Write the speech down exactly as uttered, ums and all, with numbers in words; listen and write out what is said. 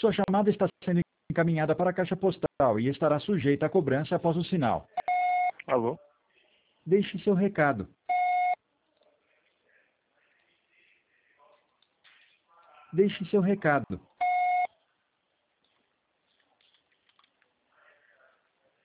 Sua chamada está sendo encaminhada para a caixa postal e estará sujeita a cobrança após o sinal. Alô? Deixe seu recado. Deixe seu recado.